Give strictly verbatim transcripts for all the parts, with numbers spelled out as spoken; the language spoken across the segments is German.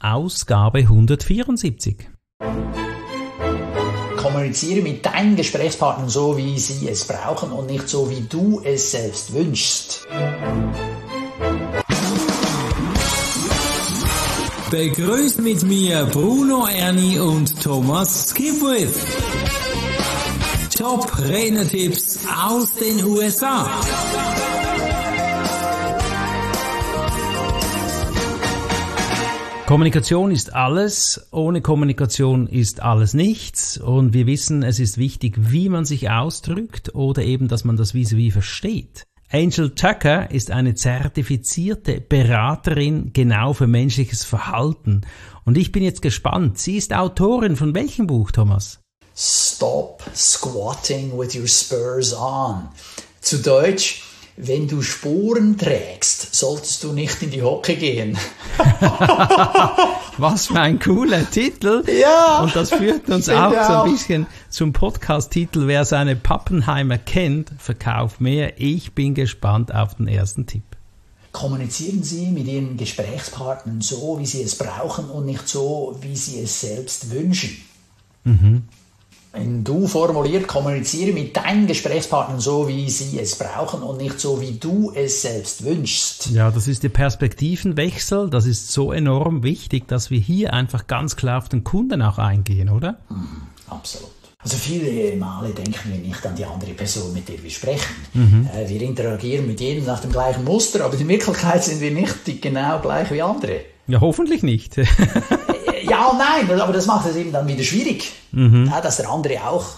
Ausgabe hundertvierundsiebzig. Kommuniziere mit deinen Gesprächspartnern so, wie sie es brauchen und nicht so, wie du es selbst wünschst. Begrüßt mit mir Bruno Erni und Thomas Skipwith. Top-Rednertipps aus den U S A. Kommunikation ist alles, ohne Kommunikation ist alles nichts und wir wissen, es ist wichtig, wie man sich ausdrückt oder eben, dass man das vis-à-vis versteht. Angel Tucker ist eine zertifizierte Beraterin genau für menschliches Verhalten und ich bin jetzt gespannt, sie ist Autorin von welchem Buch, Thomas? Stop squatting with your spurs on. Zu Deutsch: Wenn du Sporen trägst, solltest du nicht in die Hocke gehen. Was für ein cooler Titel. Ja. Und das führt uns auch so ein bisschen zum Podcast-Titel. Wer seine Pappenheimer kennt, verkauft mehr. Ich bin gespannt auf den ersten Tipp. Kommunizieren Sie mit Ihren Gesprächspartnern so, wie Sie es brauchen und nicht so, wie Sie es selbst wünschen. Mhm. Wenn du formuliert, kommuniziere mit deinen Gesprächspartnern so, wie sie es brauchen und nicht so, wie du es selbst wünschst. Ja, das ist der Perspektivenwechsel. Das ist so enorm wichtig, dass wir hier einfach ganz klar auf den Kunden auch eingehen, oder? Mhm, absolut. Also viele Male denken wir nicht an die andere Person, mit der wir sprechen. Mhm. Äh, wir interagieren mit jedem nach dem gleichen Muster, aber in Wirklichkeit sind wir nicht genau gleich wie andere. Ja, hoffentlich nicht. Ja und nein, aber das macht es eben dann wieder schwierig, mhm. ja, dass der andere auch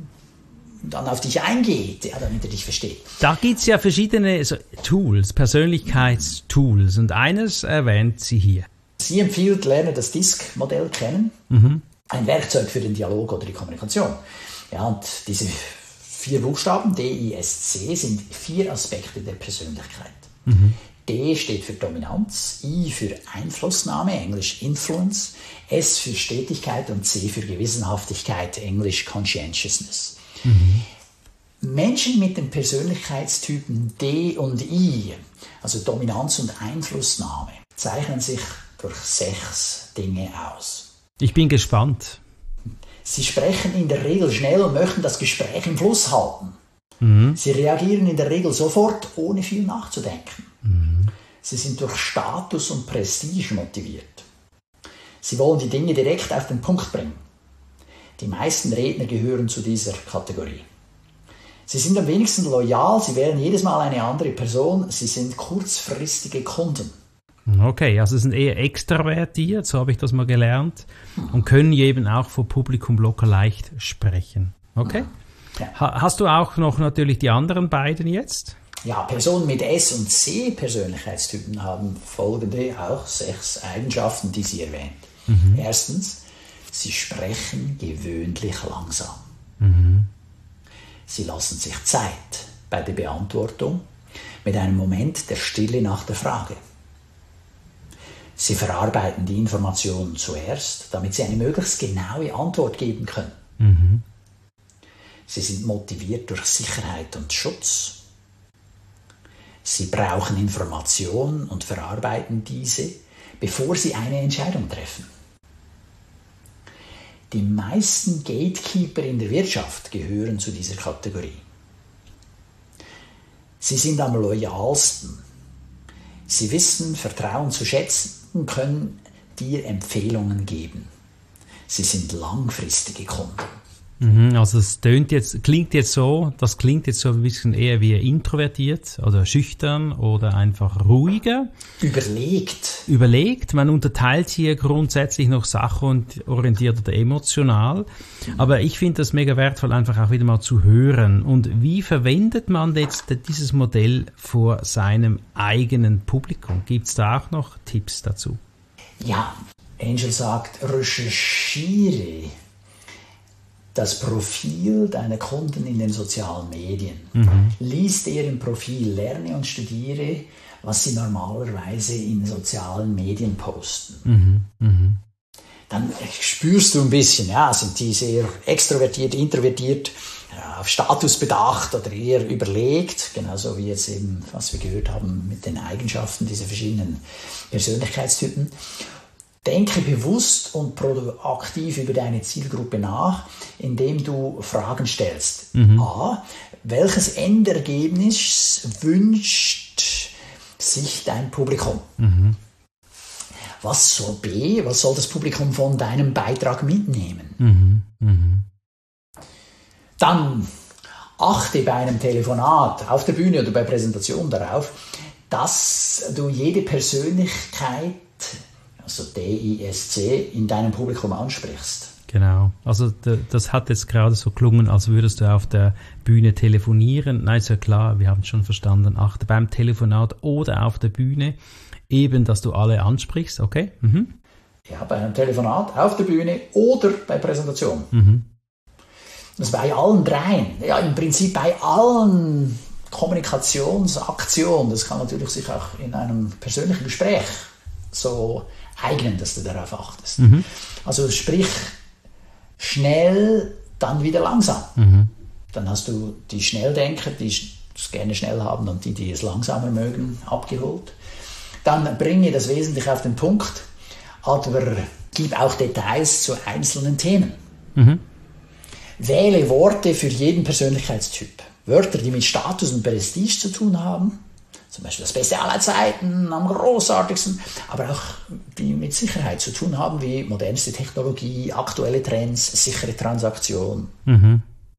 dann auf dich eingeht, ja, damit er dich versteht. Da gibt es ja verschiedene so, Tools, Persönlichkeitstools und eines erwähnt sie hier. Sie empfiehlt, lerne das D I S C-Modell kennen, mhm. ein Werkzeug für den Dialog oder die Kommunikation. Ja, und diese vier Buchstaben, D I S C, sind vier Aspekte der Persönlichkeit. Mhm. D steht für Dominanz, I für Einflussnahme, Englisch Influence, S für Stetigkeit und C für Gewissenhaftigkeit, Englisch Conscientiousness. Mhm. Menschen mit den Persönlichkeitstypen D und I, also Dominanz und Einflussnahme, zeichnen sich durch sechs Dinge aus. Ich bin gespannt. Sie sprechen in der Regel schnell und möchten das Gespräch im Fluss halten. Mhm. Sie reagieren in der Regel sofort, ohne viel nachzudenken. Mhm. Sie sind durch Status und Prestige motiviert. Sie wollen die Dinge direkt auf den Punkt bringen. Die meisten Redner gehören zu dieser Kategorie. Sie sind am wenigsten loyal, sie wählen jedes Mal eine andere Person, sie sind kurzfristige Kunden. Okay, also sind eher extravertiert, so habe ich das mal gelernt, und können eben auch vor Publikum locker leicht sprechen. Okay? Ja. Ha- hast du auch noch natürlich die anderen beiden jetzt? Ja, Personen mit S- und C-Persönlichkeitstypen haben folgende auch sechs Eigenschaften, die sie erwähnt. Mhm. Erstens, sie sprechen gewöhnlich langsam. Mhm. Sie lassen sich Zeit bei der Beantwortung mit einem Moment der Stille nach der Frage. Sie verarbeiten die Informationen zuerst, damit sie eine möglichst genaue Antwort geben können. Mhm. Sie sind motiviert durch Sicherheit und Schutz. Sie brauchen Informationen und verarbeiten diese, bevor sie eine Entscheidung treffen. Die meisten Gatekeeper in der Wirtschaft gehören zu dieser Kategorie. Sie sind am loyalsten. Sie wissen Vertrauen zu schätzen und können dir Empfehlungen geben. Sie sind langfristige Kunden. Also es tönt jetzt, klingt jetzt so, das klingt jetzt so ein bisschen eher wie introvertiert oder schüchtern oder einfach ruhiger. Überlegt. Überlegt. Man unterteilt hier grundsätzlich noch sachorientiert oder emotional. Aber ich finde das mega wertvoll, einfach auch wieder mal zu hören. Und wie verwendet man jetzt dieses Modell vor seinem eigenen Publikum? Gibt es da auch noch Tipps dazu? Ja, Angel sagt, recherchiere das Profil deiner Kunden in den sozialen Medien. Mhm. Lies deren Profil, lerne und studiere, was sie normalerweise in sozialen Medien posten. Mhm. Mhm. Dann spürst du ein bisschen, ja, sind die sehr extrovertiert, introvertiert, ja, auf Status bedacht oder eher überlegt, genauso wie jetzt eben, was wir gehört haben mit den Eigenschaften dieser verschiedenen Persönlichkeitstypen. Denke bewusst und proaktiv über deine Zielgruppe nach, indem du Fragen stellst. Mhm. A. Welches Endergebnis wünscht sich dein Publikum? Mhm. Was soll B? Was soll das Publikum von deinem Beitrag mitnehmen? Mhm. Mhm. Dann achte bei einem Telefonat auf der Bühne oder bei Präsentation darauf, dass du jede Persönlichkeit, also D I S C, in deinem Publikum ansprichst. Genau, also das hat jetzt gerade so klungen, als würdest du auf der Bühne telefonieren. Nein, ist ja klar, wir haben es schon verstanden. Achte beim Telefonat oder auf der Bühne eben, dass du alle ansprichst, okay? Mhm. Ja, bei einem Telefonat, auf der Bühne oder bei Präsentation. Mhm. Das bei allen dreien, ja im Prinzip bei allen Kommunikationsaktionen, das kann natürlich sich auch in einem persönlichen Gespräch so eignen, dass du darauf achtest. Mhm. Also sprich schnell, dann wieder langsam. Mhm. Dann hast du die Schnelldenker, die es gerne schnell haben, und die, die es langsamer mögen, abgeholt. Dann bringe das Wesentliche auf den Punkt, aber gib auch Details zu einzelnen Themen. Mhm. Wähle Worte für jeden Persönlichkeitstyp. Wörter, die mit Status und Prestige zu tun haben, zum Beispiel das Beste aller Zeiten, am großartigsten, aber auch die mit Sicherheit zu tun haben, wie modernste Technologie, aktuelle Trends, sichere Transaktion. Mhm.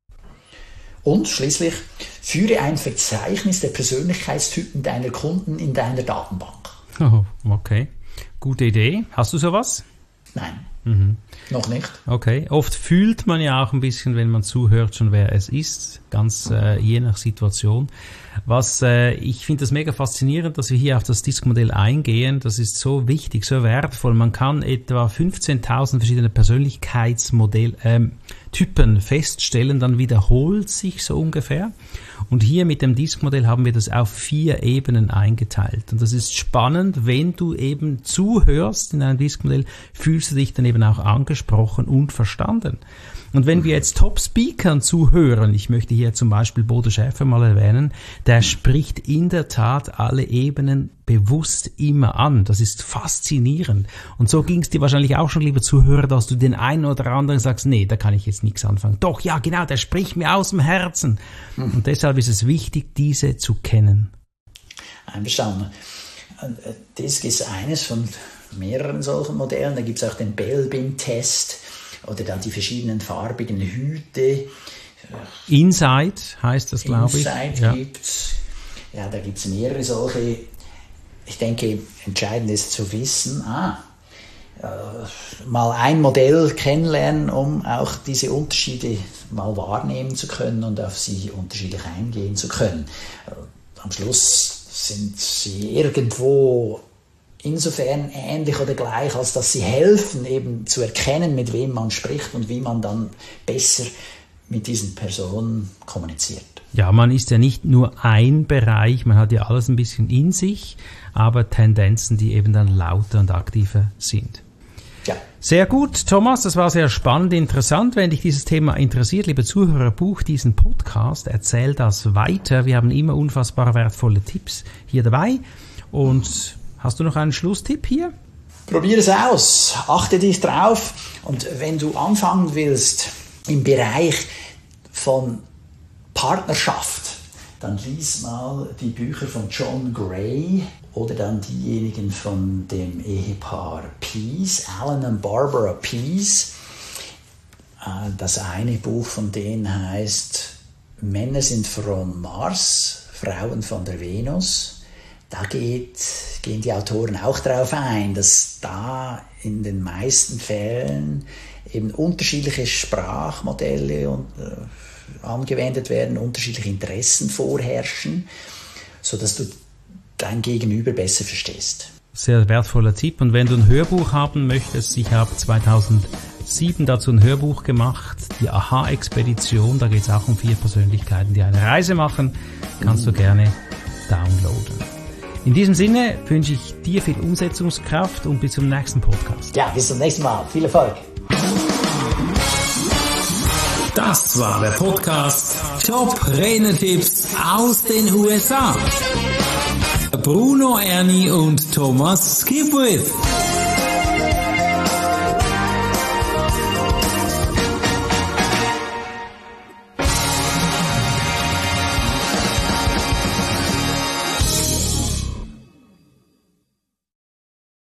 Und schließlich, führe ein Verzeichnis der Persönlichkeitstypen deiner Kunden in deiner Datenbank. Oh, okay, gute Idee. Hast du sowas? Nein. Mhm. Noch nicht. Okay, oft fühlt man ja auch ein bisschen, wenn man zuhört, schon wer es ist, ganz äh, je nach Situation. Was äh, ich finde das mega faszinierend, dass wir hier auf das D I S C-Modell eingehen. Das ist so wichtig, so wertvoll. Man kann etwa fünfzehntausend verschiedene Persönlichkeitsmodell ähm, Typen feststellen, dann wiederholt sich so ungefähr. Und hier mit dem D I S C-Modell haben wir das auf vier Ebenen eingeteilt. Und das ist spannend, wenn du eben zuhörst in einem D I S C-Modell, fühlst du dich dann eben auch angesprochen und verstanden. Und wenn wir jetzt Top-Speakern zuhören, ich möchte hier zum Beispiel Bodo Schäfer mal erwähnen, der spricht in der Tat alle Ebenen bewusst immer an. Das ist faszinierend. Und so ging es dir wahrscheinlich auch schon, lieber Zuhörer, dass du den einen oder anderen sagst, nee, da kann ich jetzt nichts anfangen. Doch, ja genau, der spricht mir aus dem Herzen. Und deshalb ist es wichtig, diese zu kennen. Einverstanden. D I S C ist eines von mehreren solchen Modellen. Da gibt es auch den Belbin-Test oder dann die verschiedenen farbigen Hüte. Insight heißt das, glaube ich. Insight ja. gibt's. Ja, da gibt es mehrere solche. Ich denke, entscheidend ist zu wissen, ah, äh, mal ein Modell kennenlernen, um auch diese Unterschiede mal wahrnehmen zu können und auf sie unterschiedlich eingehen zu können. Äh, am Schluss sind sie irgendwo insofern ähnlich oder gleich, als dass sie helfen, eben zu erkennen, mit wem man spricht und wie man dann besser mit diesen Personen kommuniziert. Ja, man ist ja nicht nur ein Bereich, man hat ja alles ein bisschen in sich, aber Tendenzen, die eben dann lauter und aktiver sind. Ja. Sehr gut, Thomas, das war sehr spannend, interessant. Wenn dich dieses Thema interessiert, liebe Zuhörer, buch diesen Podcast, erzähl das weiter. Wir haben immer unfassbar wertvolle Tipps hier dabei. Und hast du noch einen Schlusstipp hier? Probier es aus, achte dich drauf, und wenn du anfangen willst im Bereich von Partnerschaft, dann lies mal die Bücher von John Gray oder dann diejenigen von dem Ehepaar Pease, Alan und Barbara Pease. Das eine Buch von denen heißt Männer sind vom Mars, Frauen von der Venus. Da geht, gehen die Autoren auch darauf ein, dass da in den meisten Fällen eben unterschiedliche Sprachmodelle und, äh, angewendet werden, unterschiedliche Interessen vorherrschen, sodass du dein Gegenüber besser verstehst. Sehr wertvoller Tipp. Und wenn du ein Hörbuch haben möchtest, ich habe zweitausendsieben dazu ein Hörbuch gemacht, die Aha-Expedition, da geht es auch um vier Persönlichkeiten, die eine Reise machen, kannst du gerne downloaden. In diesem Sinne wünsche ich dir viel Umsetzungskraft und bis zum nächsten Podcast. Ja, bis zum nächsten Mal. Viel Erfolg. Das war der Podcast Top Renetipps aus den U S A. Bruno Erni und Thomas Skipwith.